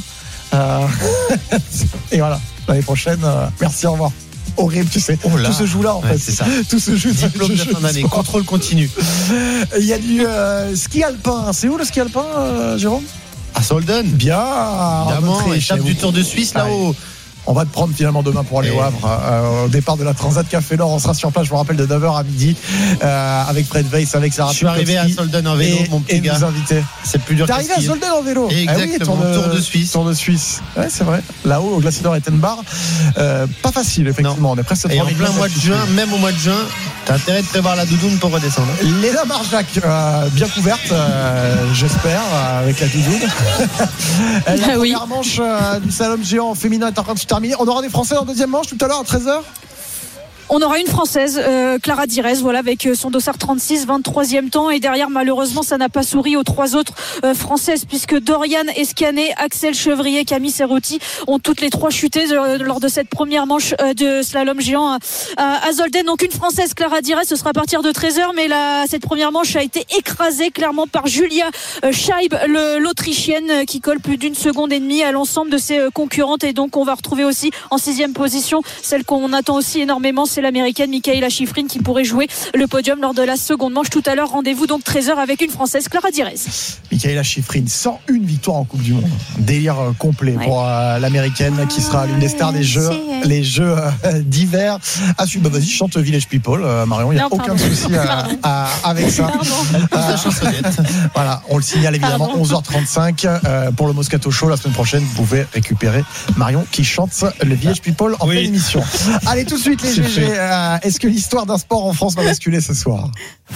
Et voilà, l'année prochaine. Merci, au revoir. Horrible, tu sais. Tout se joue là en fait. C'est ça. Tout se joue. Diplôme de fin d'année. Contrôle continu. Il y a du ski alpin. C'est où le ski alpin, Jérôme? À Solden. Bien. Évidemment, échappe du Tour de Suisse là-haut. On va te prendre finalement demain pour aller au Havre. Au départ de la Transat Café L'Or, on sera sur place, je vous rappelle, de 9h à midi, avec Fred Weiss, avec Sarah. Je suis arrivé à Solden en vélo, mon petit gars. Vous inviter. C'est plus dur. T'es arrivé à Solden en vélo. Exactement, Tour de Suisse. Tour de Suisse. Ouais, c'est vrai. Là-haut, au Glacier d'Or Ettenbar. Pas facile, effectivement. Non. On est presque et en plein mois de juin, même au mois de juin, t'as intérêt de prévoir la doudoune pour redescendre. Léna Marjac, bien couverte, j'espère, avec la doudoune. La première manche du slalom géant féminin est en train de se terminer. On aura des Français en deuxième manche tout à l'heure à 13h. On aura une Française, Clara Direz, voilà, avec son dossard 36, 23e temps. Et derrière, malheureusement, ça n'a pas souri aux trois autres Françaises, puisque Dorian Escanet, Axel Chevrier, Camille Serrotti ont toutes les trois chuté lors de cette première manche de slalom géant à Zolden. Donc une Française, Clara Direz, ce sera à partir de 13h. Mais cette première manche a été écrasée clairement par Julia Scheib, l'Autrichienne, qui colle plus d'une seconde et demie à l'ensemble de ses concurrentes. Et donc on va retrouver aussi en 6e position celle qu'on attend aussi énormément, c'est l'américaine Michaela Schifrin qui pourrait jouer le podium lors de la seconde manche tout à l'heure. Rendez-vous donc 13h avec une Française, Clara Direz. Michaela Schifrin, 101 victoires en Coupe du Monde. Délire complet pour l'américaine qui sera l'une des stars des Jeux, les Jeux d'hiver. Ah, vas-y, chante Village People, Marion, il n'y a aucun souci avec ça. Voilà, on le signale évidemment, 11h35 pour le Moscato Show. La semaine prochaine, vous pouvez récupérer Marion qui chante le Village People en pleine émission. Allez, tout de suite les GG. Est-ce que l'histoire d'un sport en France va basculer ce soir?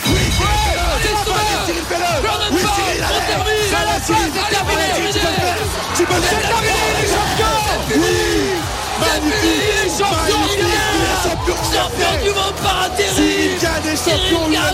Champion du monde par intérim. Il a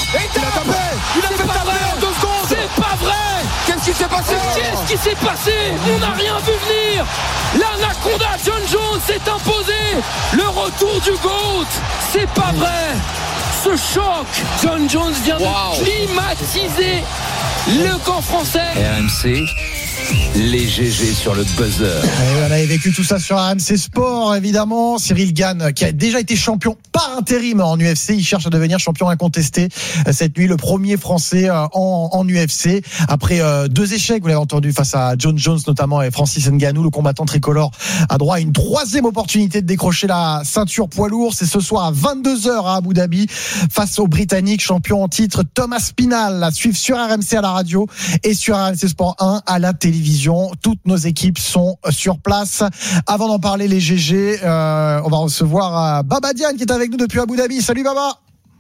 fait taper en 2 secondes. C'est pas vrai. Qu'est-ce qui s'est passé? Qu'est-ce qui s'est passé? On n'a rien vu venir. L'anaconda John Jones s'est imposé. Le retour du GOAT. C'est pas vrai. Ce choc, John Jones vient de climatiser le camp français. RMC, les GG sur le buzzer. On avait vécu tout ça sur RMC Sport, évidemment. Cyril Gane, qui a déjà été champion par intérim en UFC, il cherche à devenir champion incontesté cette nuit, le premier Français en UFC. Après 2 échecs, vous l'avez entendu, face à John Jones notamment et Francis Ngannou, le combattant tricolore a droit à une 3e opportunité de décrocher la ceinture poids lourd. C'est ce soir à 22h à Abu Dhabi face au Britannique champion en titre Thomas Spinal, à suivre sur RMC à la radio et sur RMC Sport 1 à la télévision. Toutes nos équipes sont sur place. Avant d'en parler, les GG, on va recevoir Baba Diagne qui est avec nous depuis Abu Dhabi. Salut Baba.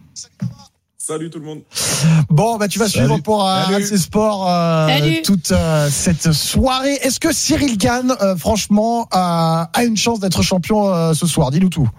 Salut tout le monde. Bon, tu vas suivre pour RMC Sport toute cette soirée. Est-ce que Cyril Gane, franchement, a une chance d'être champion ce soir? Dis-nous tout.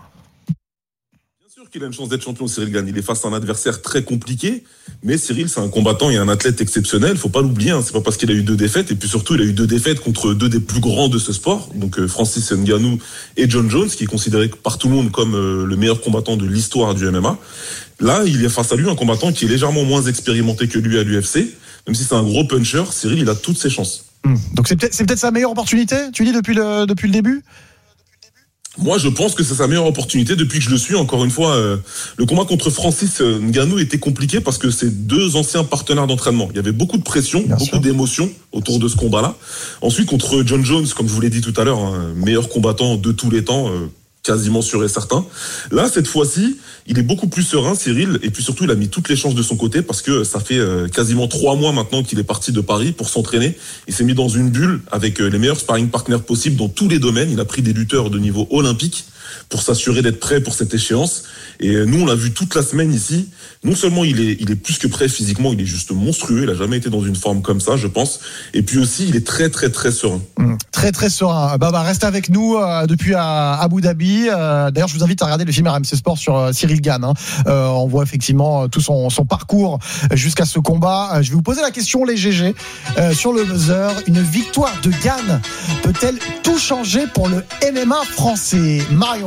Il a une chance d'être champion, Cyril Gane. Il est face à un adversaire très compliqué, mais Cyril, c'est un combattant et un athlète exceptionnel. Faut pas l'oublier, hein. C'est pas parce qu'il a eu 2 défaites, et puis surtout, il a eu 2 défaites contre 2 des plus grands de ce sport, donc Francis Ngannou et John Jones, qui est considéré par tout le monde comme le meilleur combattant de l'histoire du MMA. Là, il y a face à lui un combattant qui est légèrement moins expérimenté que lui à l'UFC. Même si c'est un gros puncher, Cyril, il a toutes ses chances. Donc c'est peut-être sa meilleure opportunité, tu dis, depuis le début? Moi, je pense que c'est sa meilleure opportunité depuis que je le suis. Encore une fois, le combat contre Francis Ngannou était compliqué parce que c'est 2 anciens partenaires d'entraînement. Il y avait beaucoup de pression, beaucoup d'émotions autour de ce combat-là. Ensuite, contre John Jones, comme je vous l'ai dit tout à l'heure, meilleur combattant de tous les temps, quasiment sûr et certain. Là, cette fois-ci, il est beaucoup plus serein, Cyril, et puis surtout, il a mis toutes les chances de son côté parce que ça fait quasiment 3 mois maintenant qu'il est parti de Paris pour s'entraîner. Il s'est mis dans une bulle avec les meilleurs sparring partners possibles dans tous les domaines. Il a pris des lutteurs de niveau olympique pour s'assurer d'être prêt pour cette échéance. Et nous, on l'a vu toute la semaine ici. Non seulement il est plus que prêt physiquement, il est juste monstrueux. Il a jamais été dans une forme comme ça, je pense. Et puis aussi, il est très, très, très serein. Très, très serein. Baba, reste avec nous depuis Abu Dhabi. D'ailleurs, je vous invite à regarder le film RMC Sport sur Cyril Gane. On voit effectivement tout son parcours jusqu'à ce combat. Je vais vous poser la question, les GG, sur le buzzer. Une victoire de Gane peut-elle tout changer pour le MMA français? Marion?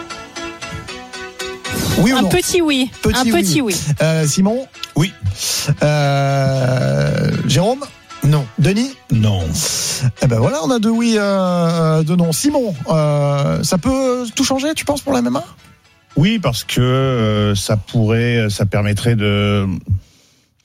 Oui ou non? Un petit oui. Oui. Simon? Oui. Jérôme? Non. Denis? Non. Eh ben voilà, on a 2 oui, 2 non. Simon, ça peut tout changer, tu penses, pour la MMA? Oui, parce que ça permettrait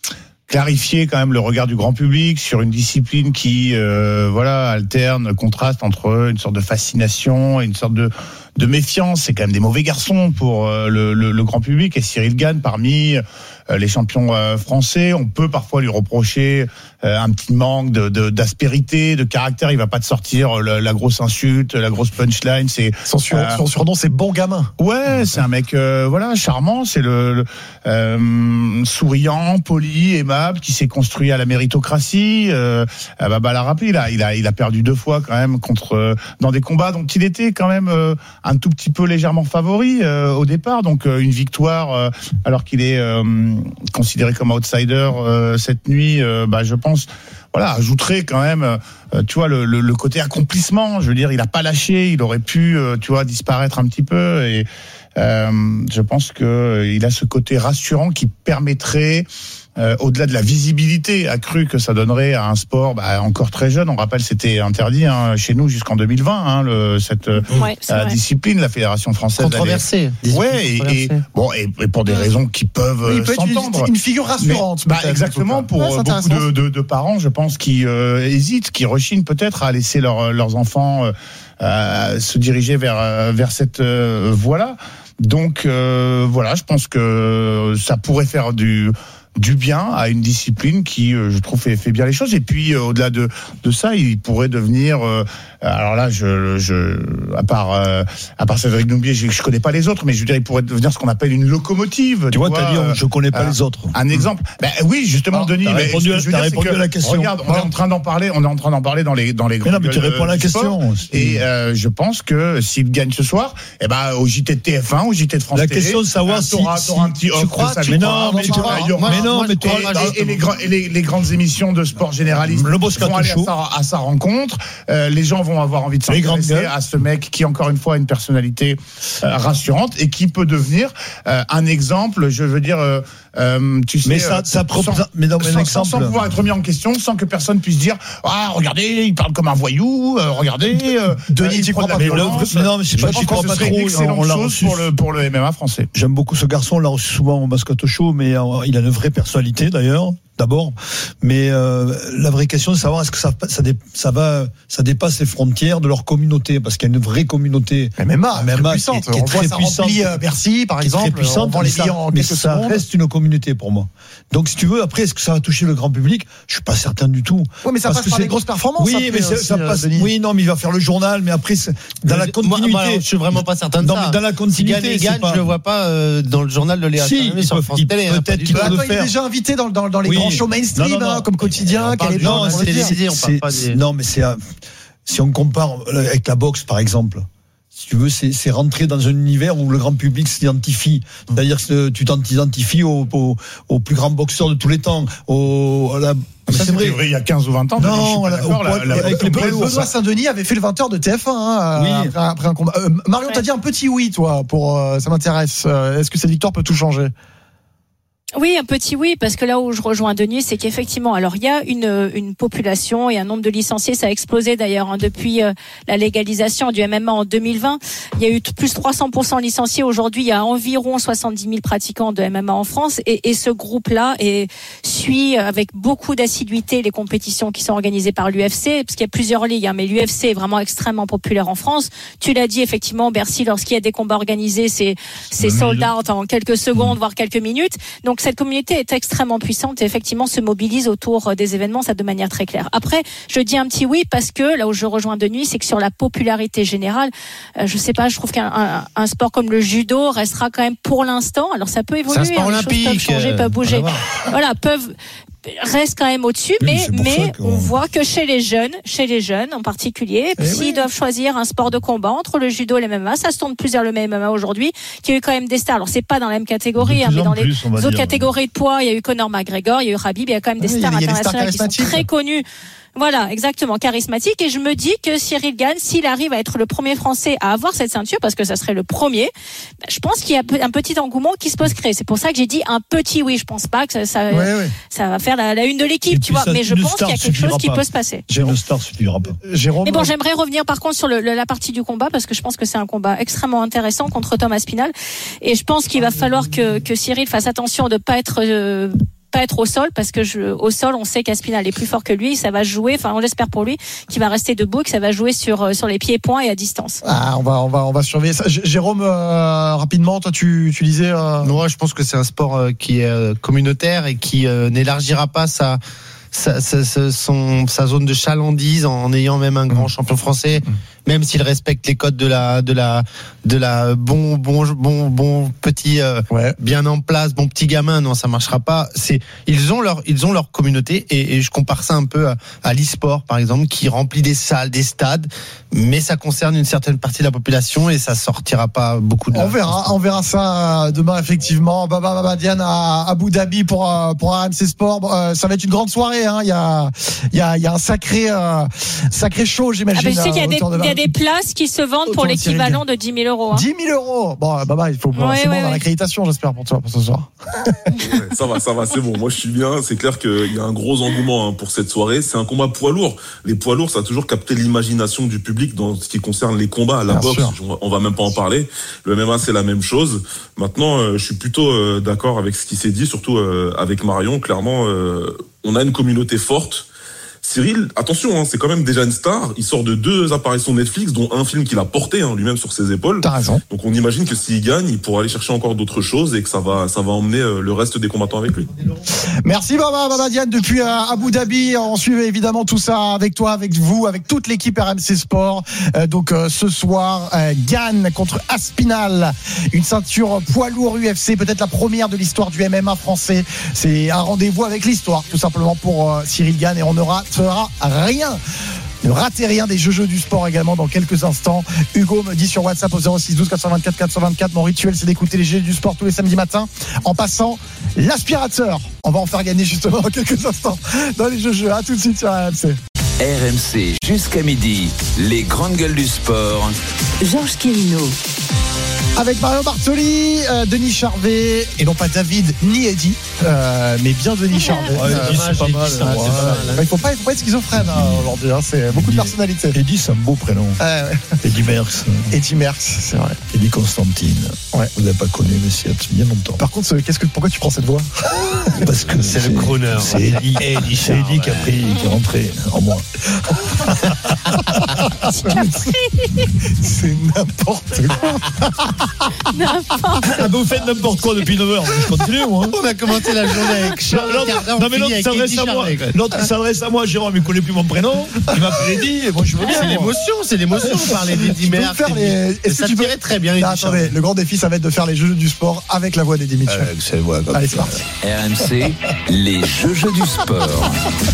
clarifier quand même le regard du grand public sur une discipline qui alterne, contraste entre une sorte de fascination et une sorte de méfiance. C'est quand même des mauvais garçons pour le grand public, et Cyril Gane parmi les champions français, on peut parfois lui reprocher un petit manque d'aspérité, de caractère. Il va pas te sortir la grosse insulte, la grosse punchline. C'est son surnom, c'est Bon Gamin. Ouais, c'est un mec charmant, c'est le souriant, poli, aimable, qui s'est construit à la méritocratie. Baba l'a rappelé, il a perdu 2 fois quand même dans des combats dont il était quand même un tout petit peu légèrement favori au départ. Donc une victoire alors qu'il est considéré comme outsider cette nuit, je pense, ajouterait quand même, le côté accomplissement. Je veux dire, il a pas lâché, il aurait pu, disparaître un petit peu, et je pense que il a ce côté rassurant qui permettrait, au-delà de la visibilité accrue que ça donnerait à un sport encore très jeune. On rappelle, c'était interdit chez nous jusqu'en 2020 cette discipline, la Fédération française. Controversée. Et pour des raisons qui peuvent s'entendre. Une figure rassurante. Exactement, pour beaucoup de parents, je pense, qui hésitent, qui rechignent peut-être à laisser leurs enfants se diriger vers cette voie-là. Donc je pense que ça pourrait faire du bien à une discipline qui, je trouve, fait bien les choses. Et puis, au-delà de ça, il pourrait devenir... alors là, à part Cédric Doumbé, je connais pas les autres, mais je veux dire, il pourrait devenir ce qu'on appelle une locomotive. Tu vois, t'as dit, je connais pas les autres. Un exemple. Oui, justement, Denis. T'as répondu à la question. Regarde, on est en train d'en parler dans les grands. Mais non, mais tu réponds à la question. Et je pense que s'il gagne ce soir, au JT de TF1, au JT de France la TV, question de savoir si un petit tu crois, les grandes émissions de sport généraliste vont aller à sa rencontre. Les gens vont avoir envie de s'intéresser à ce mec qui, encore une fois, a une personnalité rassurante et qui peut devenir un exemple, je veux dire, tu sais, sans pouvoir être mis en question, sans que personne puisse dire regardez, il parle comme un voyou, regardez, Denis, tu crois pas. Non, mais je crois pas trop. Une excellente chose pour le MMA français. J'aime beaucoup ce garçon, on l'a reçu souvent au Mascotte Show, mais il a une vraie personnalité d'ailleurs, d'abord. Mais la vraie question, c'est de savoir est-ce que ça dépasse les frontières de leur communauté, parce qu'il y a une vraie communauté MMA puissante. Qui est très puissante. Bercy, par exemple, très puissante, mais ça reste une communauté pour moi. Donc, si tu veux, après, est-ce que ça va toucher le grand public ? Je suis pas certain du tout. Oui, mais ça passe par les grosses performances. Oui, mais ça passe. Oui, non, mais il va faire le journal, mais après, dans la continuité. Moi, je suis vraiment pas certain de ça. Mais dans la continuité, si je le vois pas dans le journal de Léa. Si, peut-être qu'il peut le faire. Il est déjà invité dans les grands shows mainstream, comme Quotidien. Non, mais si on compare avec la boxe, par exemple. Si tu veux, c'est rentrer dans un univers où le grand public s'identifie. C'est-à-dire que tu t'identifies au plus grand boxeur de tous les temps. C'est vrai, il y a 15 ou 20 ans. Non, avec les Benoît Saint-Denis avait fait le 20h de TF1 après un combat. Marion, t'as dit un petit oui, toi, ça m'intéresse. Est-ce que cette victoire peut tout changer ? Oui, un petit oui, parce que là où je rejoins Denis, c'est qu'effectivement, alors il y a une population et un nombre de licenciés, ça a explosé d'ailleurs depuis la légalisation du MMA en 2020. Il y a eu plus 300% licenciés. Aujourd'hui, il y a environ 70 000 pratiquants de MMA en France, et ce groupe-là suit avec beaucoup d'assiduité les compétitions qui sont organisées par l'UFC, parce qu'il y a plusieurs ligues, mais l'UFC est vraiment extrêmement populaire en France. Tu l'as dit, effectivement, Bercy, lorsqu'il y a des combats organisés, c'est sold out en quelques secondes, voire quelques minutes. Donc cette communauté est extrêmement puissante et effectivement se mobilise autour des événements, ça de manière très claire. Après, je dis un petit oui parce que là où je rejoins Denis, c'est que sur la popularité générale, je sais pas, je trouve qu'un sport comme le judo restera quand même pour l'instant. Alors ça peut évoluer, c'est un sport olympique, les choses peuvent changer, peuvent bouger. Reste quand même au-dessus, mais on voit que chez les jeunes en particulier, s'ils doivent choisir un sport de combat entre le judo et le MMA, ça se tourne plus vers le MMA aujourd'hui, qui a eu quand même des stars. Alors c'est pas dans la même catégorie, mais dans les autres catégories de poids, il y a eu Conor McGregor, il y a eu Khabib, il y a quand même des stars internationales qui sont très connues. Voilà, exactement, charismatique. Et je me dis que Cyril Gane, s'il arrive à être le premier Français à avoir cette ceinture, parce que ça serait le premier, je pense qu'il y a un petit engouement qui se peut se créer. C'est pour ça que j'ai dit un petit oui. Je pense pas que ça va faire la une de l'équipe, tu vois. Mais je pense qu'il y a quelque chose qui peut se passer. Une star suffira pas. Jérôme. Mais bon, j'aimerais revenir par contre sur la partie du combat, parce que je pense que c'est un combat extrêmement intéressant contre Thomas Spinal. Et je pense qu'il va falloir que Cyril fasse attention de pas être pas être au sol parce que au sol on sait qu'Aspinall est plus fort que lui, ça va jouer, enfin on l'espère pour lui qu'il va rester debout et que ça va jouer sur les pieds et poings et à distance. On va surveiller ça. Jérôme, rapidement, toi tu disais Moi je pense que c'est un sport qui est communautaire et qui n'élargira pas sa zone de chalandise en ayant même un grand champion français, même s'il respecte les codes de la bon petit bien en place, bon petit gamin. Non, ça marchera pas. Ils ont leur communauté et je compare ça un peu à l'e-sport par exemple, qui remplit des salles, des stades, mais ça concerne une certaine partie de la population et ça sortira pas beaucoup de. On verra ça demain effectivement. Baba Diane à Abu Dhabi pour RMC Sport. Ça va être une grande soirée. Hein. Il y a un sacré show, j'imagine. Je sais qu'il y a des places qui se vendent pour l'équivalent de 10 000 euros. 10 000 euros. Bon, Baba, il faut bon dans l'accréditation, j'espère pour toi pour ce soir. Ça va, c'est bon. Moi, je suis bien. C'est clair qu'il y a un gros engouement pour cette soirée. C'est un combat poids lourd. Les poids lourds, ça a toujours capté l'imagination du public dans ce qui concerne les combats. La boxe, on va même pas en parler. Le MMA, c'est la même chose. Maintenant, je suis plutôt d'accord avec ce qui s'est dit, surtout avec Marion. Clairement, on a une communauté forte. Cyril, attention, c'est quand même déjà une star. Il sort de 2 apparitions Netflix, dont un film qu'il a porté lui-même sur ses épaules. T'as raison. Donc on imagine que s'il gagne, il pourra aller chercher encore d'autres choses et que ça va emmener le reste des combattants avec lui. Merci Baba Diane depuis Abu Dhabi. On suit évidemment tout ça avec toi, avec vous, avec toute l'équipe RMC Sport. Donc ce soir, Gane contre Aspinall, une ceinture poids lourd UFC, peut-être la première de l'histoire du MMA français. C'est un rendez-vous avec l'histoire, tout simplement pour Cyril Gane, et on aura rien. Ne ratez rien des jeux du sport également dans quelques instants. Hugo me dit sur WhatsApp au 06 12 424 424, mon rituel c'est d'écouter les jeux du sport tous les samedis matins en passant l'aspirateur. On va en faire gagner justement dans quelques instants dans les jeux. À tout de suite sur RMC. RMC jusqu'à midi, les grandes gueules du sport. Georges Quirino. Avec Mario Bartoli, Denis Charvet, et non pas David ni Eddy, mais bien Denis Charvet. C'est pas mal. Il faut pas être schizophrène aujourd'hui, c'est beaucoup de personnalité. Eddy, c'est un beau prénom. Eddy Merckx. Eddy Merckx, c'est vrai. Eddy Constantine. Ouais. Vous n'avez pas connu, mais c'est bien longtemps. Par contre, pourquoi tu prends cette voix? Parce que c'est le crooner. C'est Eddy qui est rentré en moi. C'est n'importe quoi. Vous faites n'importe quoi depuis 9h. Je continue, moi. On a commencé la journée avec Charles. Non, mais l'autre s'adresse à moi. L'autre s'adresse à moi, Jérôme, il ne connaît plus mon prénom. Il m'appelle Eddy, et moi je veux bien. C'est l'émotion. Parler d'Eddy Merckx. Est-ce que tu peux très bien. Attendez, le grand défi, ça va être de faire les jeux du sport avec la voix d'Eddy Mitchell. Allez, c'est parti. RMC, les jeux du sport.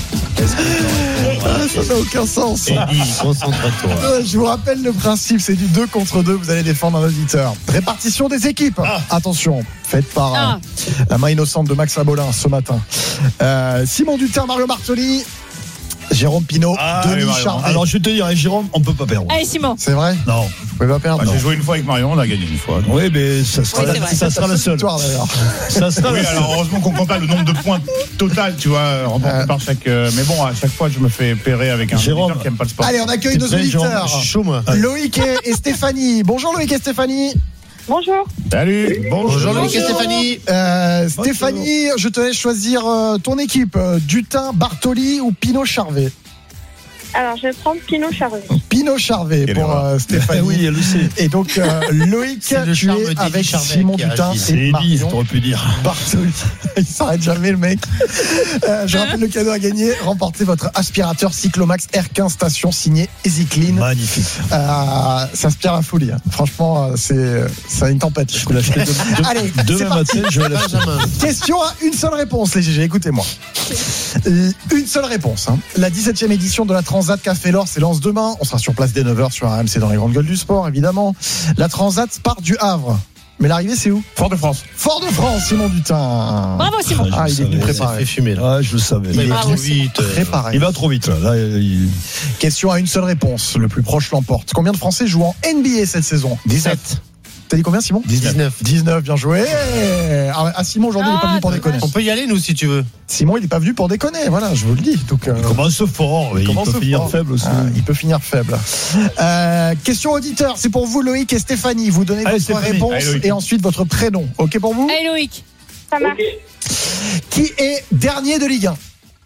Ça n'a aucun sens. Eddy, concentre-toi. Je vous rappelle le principe, c'est du 2 contre 2. Vous allez défendre un auditeur. Répartition des équipes. Attention, faite par la main innocente de Max Abolin ce matin. Simon Dutin, Mario Martoli, Jérôme Pinault, Denis Charvet. Alors je vais te dire, Jérôme, on ne peut pas perdre. Allez Simon. C'est vrai? Non. Vous pouvez pas perdre. J'ai joué une fois avec Marion, on a gagné une fois. Oui, mais ça sera la seule. Ça sera la seule. Alors heureusement qu'on compte pas le nombre de points total, tu vois, remporté par chaque. Mais bon, à chaque fois, je me fais pairer avec un auditeur qui aime pas le sport. Allez, on accueille nos auditeurs. Je suis chaud, moi. Loïc et Stéphanie. Bonjour Loïc et Stéphanie. Bonjour. Salut. Bonjour Loïc et Stéphanie. Stéphanie, je te laisse choisir ton équipe. Dutin, Bartoli ou Pinault Charvet? Alors, je vais prendre Pinault Charvet. Pinault Charvet pour Stéphanie. Oui, elle le sait. Et donc, Loïc, tu es avec Simon Dutin et Marion. T'aurais pu dire. Bartoli. Il s'arrête jamais, le mec. Je rappelle le cadeau à gagner. Remportez votre aspirateur Cyclomax R15 station signé EasyClean. Magnifique. Ça aspire la folie. Franchement, c'est une tempête. Je peux l'acheter Allez, demain matin, je vais l'acheter. Question à une seule réponse, les GG. Écoutez-moi. Une seule réponse. La 17e édition de la Transat Café L'Or s'élance demain. On sera sur place dès 9h sur RMC dans les grandes gueules du sport, évidemment. La Transat part du Havre. Mais l'arrivée, c'est où? Fort-de-France. Fort-de-France, Simon Dutin. Bravo, Simon. Il est venu préparé. Il fait fumer, là. Je le savais. Il va trop vite. Préparé. Il va trop vite, là. Question à une seule réponse. Le plus proche l'emporte. Combien de Français jouent en NBA cette saison? 17. T'as dit combien, Simon? 19, bien joué. Simon, aujourd'hui, il n'est pas venu pour déconner. On peut y aller, nous, si tu veux. Simon, il n'est pas venu pour déconner, voilà, je vous le dis. Donc, il commence fort, il peut finir faible aussi. Il peut finir faible. Question auditeur, c'est pour vous, Loïc et Stéphanie. Vous donnez votre réponse et ensuite votre prénom. Ok pour vous? Allez, Loïc. Ça marche. Qui est dernier de Ligue 1?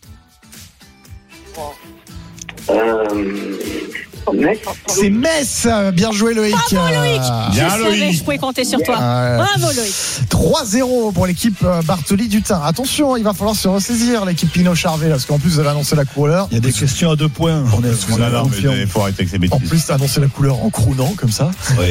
Metz. C'est Metz. Bien joué Loïc. Bravo Loïc. Bien, Je savais Loïc. que je pouvais compter sur toi. Bravo Loïc. 3-0 pour l'équipe Bartoli Dutin. Attention, il va falloir se ressaisir l'équipe Pinot-Charvet là, parce qu'en plus vous avez annoncé la couleur. Il y a des questions à 2 points. On est confiant. Il faut arrêter avec ces En bêtises. plus, t'as annoncé la couleur en crounant comme ça. Oui.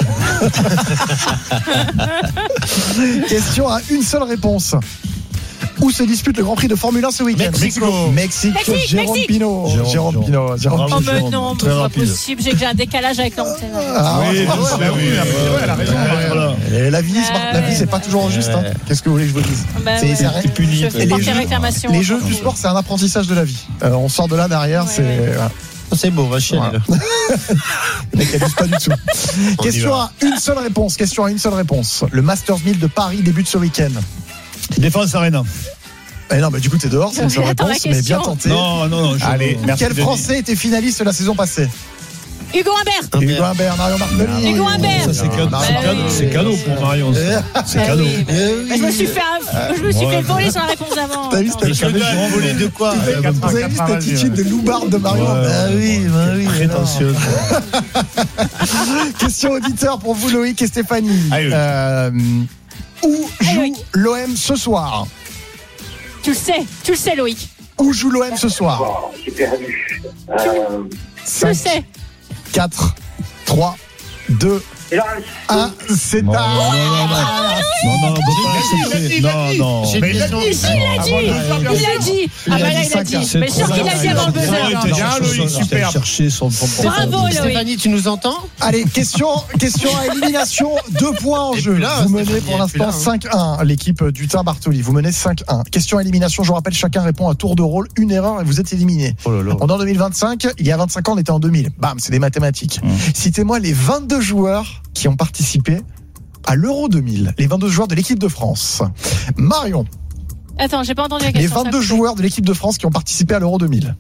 Question à une seule réponse. Où se dispute le Grand Prix de Formule 1 ce week-end? Mexique. Jérôme Pinot. Jérôme Pinot. Oh mais non, Très c'est pas rapide. possible, j'ai déjà un décalage avec l'antenne. Oui, elle a raison. Voilà. Et la vie, c'est pas toujours juste. Hein. Qu'est-ce que vous voulez que je vous dise? Bah C'est- ouais. c'est puni. Je fais Et porter réclamation. les jeux du sport, c'est un apprentissage de la vie. On sort de là derrière, Ouais. c'est. Voilà. C'est beau, va chier. Voilà. Le mec abuse pas du tout. Question à une seule réponse. Question à une seule réponse. Le Masters 1000 de Paris débute ce week-end. Défense Arena. Eh non, bah du coup t'es dehors, c'est une seule Attends, la réponse, mais bien question. tenté. Non. Allez, merci. Quel Denis. Français était finaliste la saison passée? Hugo Humbert. Hugo Humbert, Marion Bartoli. Hugo Humbert. Ça, c'est cadeau. Bah C'est cadeau. oui. C'est cadeau pour Marion. ça. C'est Bah cadeau. oui, bah, je me suis fait voler sur la réponse d'avant. T'as vu, Attends. c'était Je savais Jérôme Volé de quoi? Vous avez vu cette attitude de loubarde de Marion? Ouais. Bah oui. Prétentieuse. Question auditeur pour vous, Loïc et Stéphanie. Allez, Loïc. Où joue Loïc. l'OM ce soir? Tu le sais Loïc. Où joue l'OM ce soir? Oh, j'ai perdu. Tu le sais. 4, 3, 2, Et là, 1. C'est Non, à. on peut pas accepter. Non. J'ai Mais une il a question. dit, Il a dit. Ah bah là il a dit. C'est Mais sûr trop qu'il a dit avant le buzzer. Bien, Loïc, super. Chercher son Bravo Loïc. Stéphanie, tu nous entends? Allez, question à élimination. 2 points en Et jeu. puis là, Vous menez Stéphanie, pour et puis l'instant là, 5-1. L'équipe du Tain Bartoli. Vous menez 5-1. Question à élimination. Je vous rappelle, chacun répond à tour de rôle. Une erreur et vous êtes éliminé. Oh là là. On est en 2025. Il y a 25 ans, on était en 2000. Bam, c'est des mathématiques. Citez-moi les 22 joueurs qui ont participé à l'Euro 2000. Les 22 joueurs de l'équipe de France. Marion, Attends, j'ai pas entendu la les question. 22 joueurs de l'équipe de France qui ont participé à l'Euro 2000.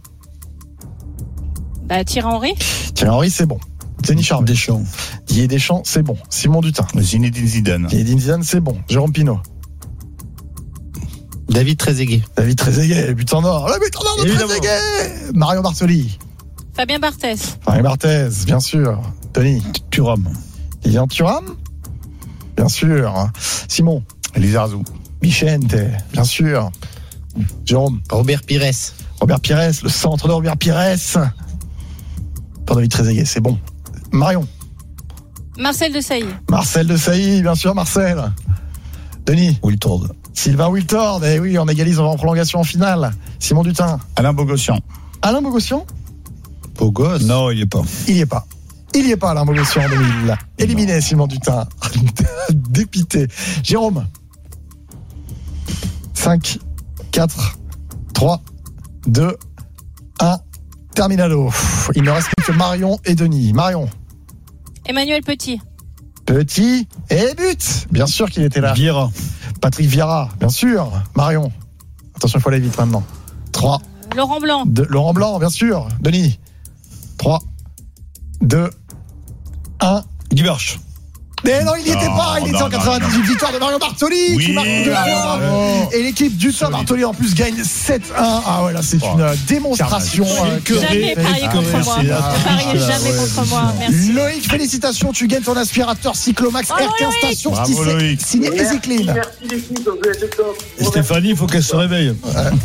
Bah Thierry Henry. Thierry Henry, c'est bon. Denis Charvet. Deschamps. Didier Deschamps, c'est bon. Simon Dutin. Zinedine Zidane. Zinedine Zidane, c'est bon. Jérôme Pinot. David Trezeguet. David Trezeguet, but en or. Le but en or de Évidemment. Trezeguet. Marion Bartoli. Fabien Barthez. Marie Barthez, bien sûr. Denis. Thuram. Lilian Thuram. Bien sûr. Simon. Lizarazu. Michente, bien sûr. Jérôme. Robert Pires. Robert Pires, le centre de Robert Pires. Pour David Trezeguet, c'est bon. Marion. Marcel Desailly. Marcel Desailly, bien sûr, Marcel. Denis. Wiltord. Sylvain Wiltord, eh oui, on égalise, on va en prolongation en finale. Simon Dutin. Alain Bogossian. Alain Bogossian. Beau gosse. Non, il n'y est pas. Il y est pas, Alain Bogossian en 2000. Éliminé, Simon Dutin. Dépité. Jérôme. 5, 4, 3, 2, 1. Terminado. Il ne reste plus que Marion et Denis. Marion. Emmanuel Petit. Petit et but. Bien sûr qu'il était là. Vieira. Patrick Vieira, bien sûr. Marion. Attention, il faut aller vite maintenant. 3, Laurent Blanc. 2. Laurent Blanc, bien sûr. Denis. 3, 2, 1. Guy Barche. Mais non, il n'y était Non, pas. Il était en non, 98 victoire de Mario Bartoli qui Oui, marque 2 points. bravo. Et l'équipe du Tain Bartoli en plus gagne 7-1. Ah ouais, là c'est une démonstration. Jamais parié contre moi. Ne pariez jamais contre moi. Merci. Loïc, félicitations, tu gagnes ton aspirateur Cyclomax Bravo, R15 Loïc. station Bravo, Loïc. signé Easy Clean. merci l'équipe, vous êtes top. Et Stéphanie, il faut qu'elle se réveille.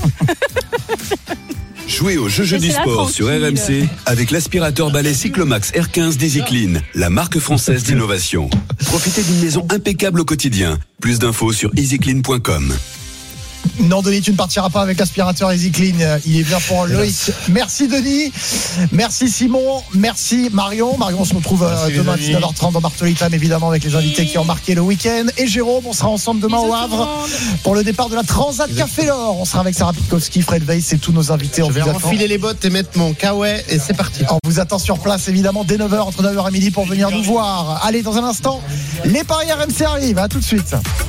Jouez au jeu du Laissez-la sport sur tranquille. RMC avec l'aspirateur balai Cyclomax R15 d'Easy Clean, la marque française d'innovation. Profitez d'une maison impeccable au quotidien. Plus d'infos sur easyclean.com. Non, Denis, tu ne partiras pas avec l'aspirateur Easy Clean. Il est bien pour Loïc. Merci, Denis. Merci, Simon. Merci, Marion. Marion, on se retrouve demain à 19h30 dans Bartoli Time, évidemment, avec les invités qui ont marqué le week-end. Et Jérôme, on sera ensemble demain au Havre pour le départ de la Transat Café l'Or. On sera avec Sarah Pitkowski, Fred Weiss et tous nos invités. Je vais enfiler les bottes et mettre mon kawaii et c'est parti. On vous attend sur place, évidemment, dès 9h, entre 9h et midi pour venir nous voir. Allez, dans un instant, les paris RMC arrivent. À tout de suite.